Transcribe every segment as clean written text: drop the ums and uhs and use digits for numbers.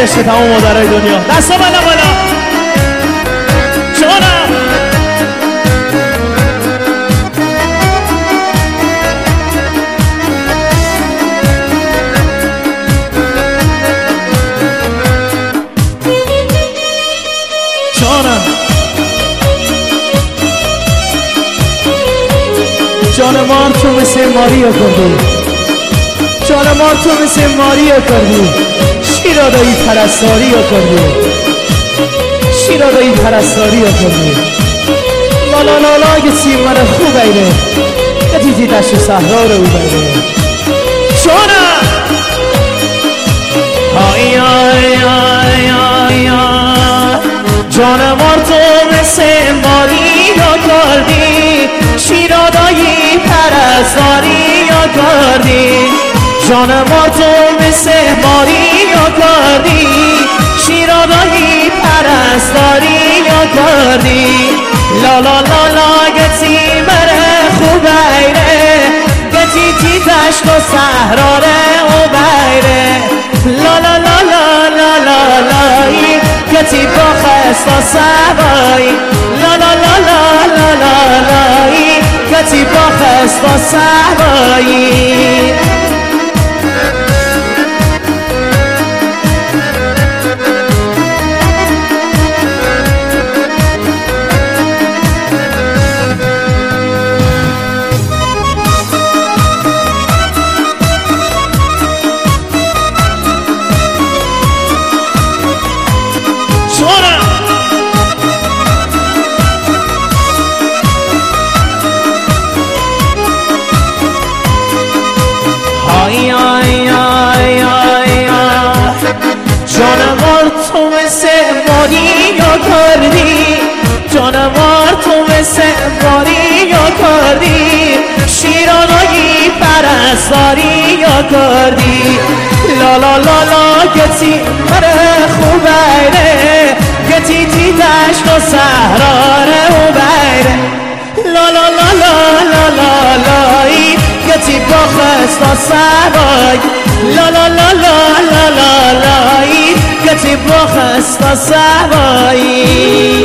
عشق تمام مادرای دنیا. دستا بالا بالا جانم. جانمار تو مثل ماریا کردی، جانمار تو مثل ماریا کردی، شیرادایی پرستاری کردی، شیرادایی پرستاری کردی. لالا لالا گسی من خوب ایره گتیتی دشت صحرا رو بیره جانم. آی آی آی آی آی جانمار تو مثل ماریا کردی، شیرادایی پرستاری کردی. جانمار تو مثل ماریا کردی، شیرادایی پرستاری کردی. لالا لالا گتی مره خوب ایره گتی تی دشت و صحراره و بیره. لالا لالا لالا لایی گتی با خستا سوایی. لالا لالا لالا لایی گتی با خستا سوایی. جانمار تو مثل ماریا کردی، جانمار تو مثل ماریا کردی، شیرانایی پرستاری کردی. لالا لالا گتی مره خوب ایره گتی تی دشت و صحراره و بیره. لالا لالا لالا لایی گتی با خستا سوای. لالا لالا لالا لایی گتی با خستا سوای.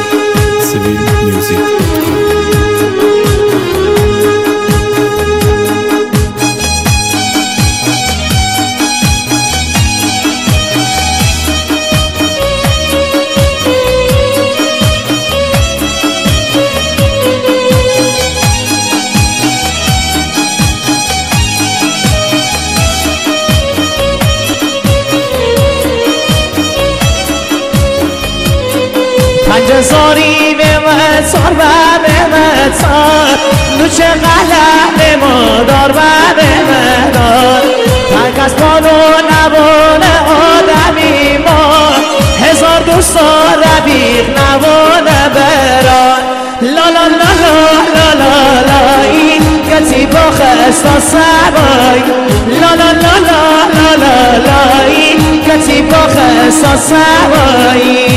پنجزاری به مطار و به مطار نوچه قلب به مدار و به مدار. ترک از بانو نبانه آدمی ما هزار دوست و ربیق نبانه برار. لالا لالا لالا لایی گتی با خستا سوای. لالا لالا لالا لایی گتی با خستا سوای.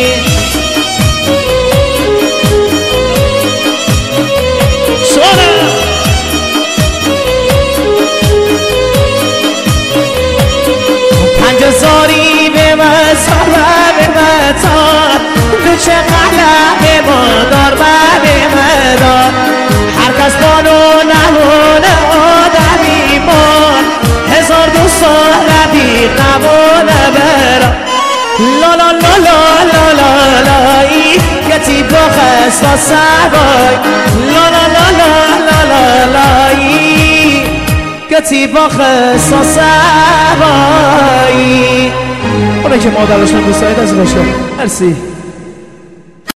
پنجزاری به مطار و به مطار نوچه قلب به مدار و به مدار. هر کس بانو نمونه آدمی مان هزار دوست و ربیق نمونه برا. لالا لالا لالا لایی گتی با خستا سوای. لالا لالا لالا لایی گتی با خستا سوای. اونه که مادرشون دوست دارید از باشه. مرسی.